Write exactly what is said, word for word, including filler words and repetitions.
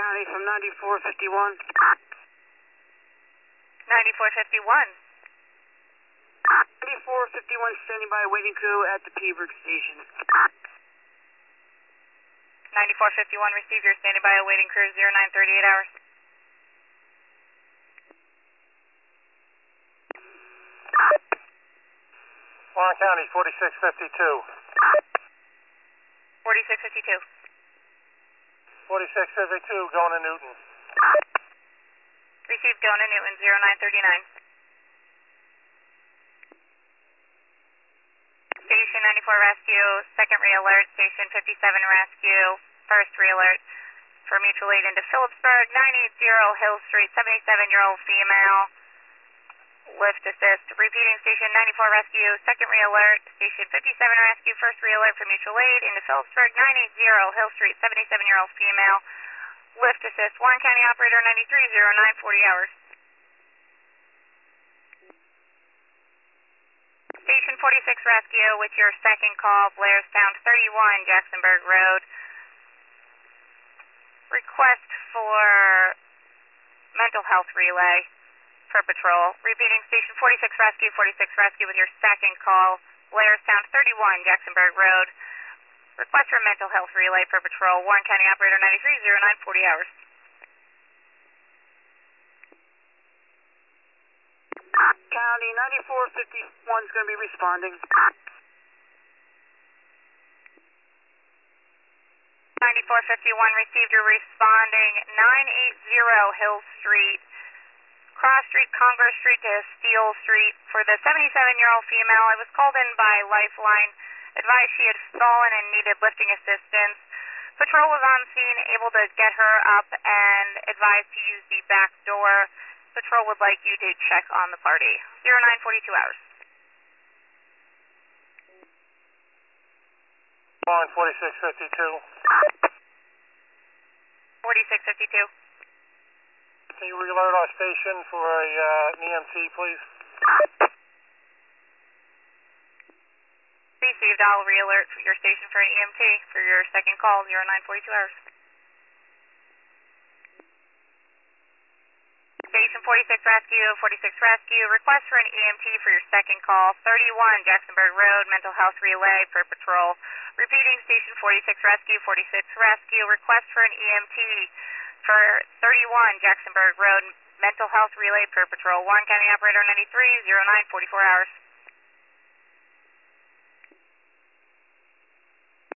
County from ninety-four fifty-one. ninety-four fifty-one. ninety-four fifty-one standing by waiting crew at the Peaburg station. ninety-four fifty-one, receive your standing by awaiting crew zero nine thirty-eight hours. Warren County, forty-six fifty-two. forty-six fifty-two. forty-six fifty-two, going to Newton. Received, going to Newton zero nine thirty-nine. Station ninety-four rescue, second re-alert, station fifty-seven rescue, first re-alert for mutual aid into Phillipsburg, nine eighty Hill Street, seventy-seven-year-old female, lift assist. Repeating, station ninety-four rescue, second re-alert, station fifty-seven rescue, first re-alert for mutual aid into Phillipsburg, nine eighty Hill Street, seventy-seven-year-old female, lift assist. Warren County operator ninety-three oh nine forty hours. Station forty-six rescue with your second call, Blairstown thirty-one Jacksonburg Road. Request for mental health relay for patrol. Repeating, station forty-six rescue, forty-six rescue with your second call, Blairstown thirty-one Jacksonburg Road. Request for mental health relay for patrol. Warren County operator ninety-three oh nine forty hours. County ninety-four fifty-one is going to be responding. ninety-four fifty-one received a responding nine eighty Hill Street, Cross Street, Congress Street to Steele Street for the seventy-seven-year-old female. I was called in by Lifeline, advised she had fallen and needed lifting assistance. Patrol was on scene, able to get her up and advised to use the back door. Patrol would like you to check on the party. zero nine forty-two hours. Warren, forty-six fifty-two. forty-six fifty-two. Can you alert our station for a, uh, an E M T, please? Received. I'll re-alert for your station for an E M T for your second call, zero nine forty-two hours. Station forty-six rescue, forty-six rescue, request for an E M T for your second call, thirty-one Jacksonburg Road, mental health relay for patrol. Repeating, station forty-six rescue, forty-six rescue, request for an E M T for thirty-one Jacksonburg Road, mental health relay per patrol. Warren County operator ninety-three oh nine forty-four hours.